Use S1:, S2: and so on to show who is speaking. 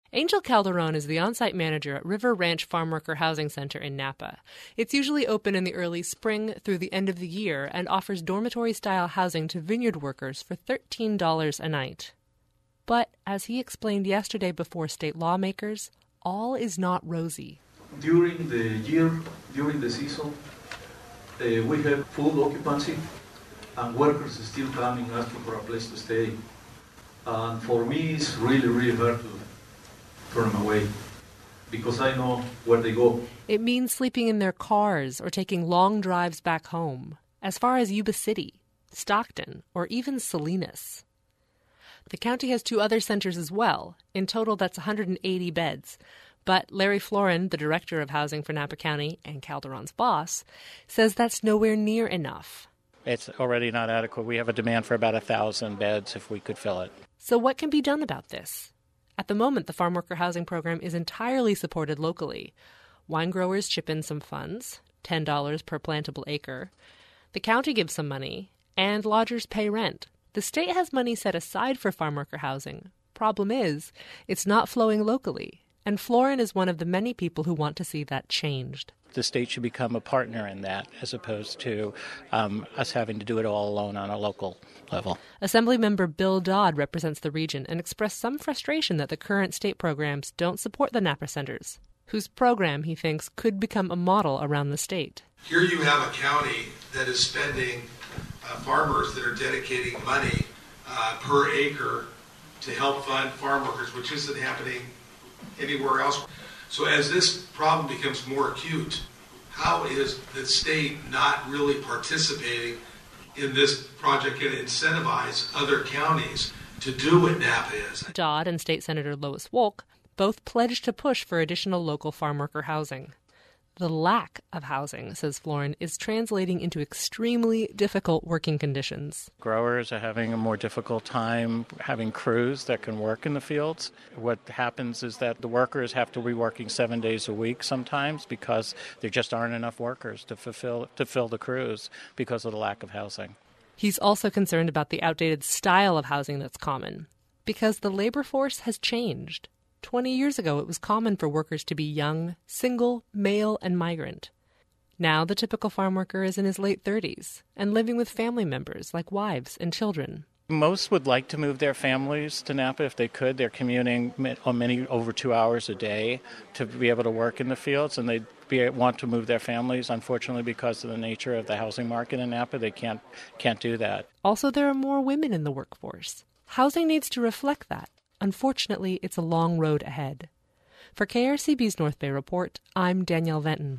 S1: Angel Calderon is the on-site manager at River Ranch Farmworker Housing Center in Napa. It's usually open in the early spring through the end of the year and offers dormitory-style housing to vineyard workers for $13 a night. But, as he explained yesterday before state lawmakers, all is not rosy.
S2: During the year, during the season, we have full occupancy and workers are still coming asking for a place to stay. And for me, it's really, really hard to turn them away because I know where they go.
S1: It means sleeping in their cars or taking long drives back home, as far as Yuba City, Stockton, or even Salinas. The county has 2 other centers as well. In total, that's 180 beds. But Larry Florin, the director of housing for Napa County and Calderon's boss, says that's nowhere near enough.
S3: It's already not adequate. We have a demand for about 1,000 beds if we could fill it.
S1: So what can be done about this? At the moment, the farm worker housing program is entirely supported locally. Wine growers chip in some funds, $10 per plantable acre. The county gives some money, and lodgers pay rent. The state has money set aside for farm worker housing. Problem is, it's not flowing locally, and Florin is one of the many people who want to see that changed.
S3: The state should become a partner in that as opposed to us having to do it all alone on a local level.
S1: Assemblymember Bill Dodd represents the region and expressed some frustration that the current state programs don't support the Napa centers, whose program, he thinks, could become a model around the state.
S4: Here you have a county that is spending farmers that are dedicating money per acre to help fund farm workers, which isn't happening anywhere else. So as this problem becomes more acute, how is the state not really participating in this project and incentivize other counties to do what Napa is?
S1: Dodd and State Senator Lois Wolk both pledged to push for additional local farm worker housing. The lack of housing, says Florin, is translating into extremely difficult working conditions.
S3: Growers are having a more difficult time having crews that can work in the fields. What happens is that the workers have to be working 7 days a week sometimes because there just aren't enough workers to fill the crews because of the lack of housing.
S1: He's also concerned about the outdated style of housing that's common, because the labor force has changed. 20 years ago, it was common for workers to be young, single, male, and migrant. Now, the typical farm worker is in his late 30s and living with family members like wives and children.
S3: Most would like to move their families to Napa if they could. They're commuting many over 2 hours a day to be able to work in the fields, and they want to move their families. Unfortunately, because of the nature of the housing market in Napa, they can't do that.
S1: Also, there are more women in the workforce. Housing needs to reflect that. Unfortunately, it's a long road ahead. For KRCB's North Bay Report, I'm Danielle Venton.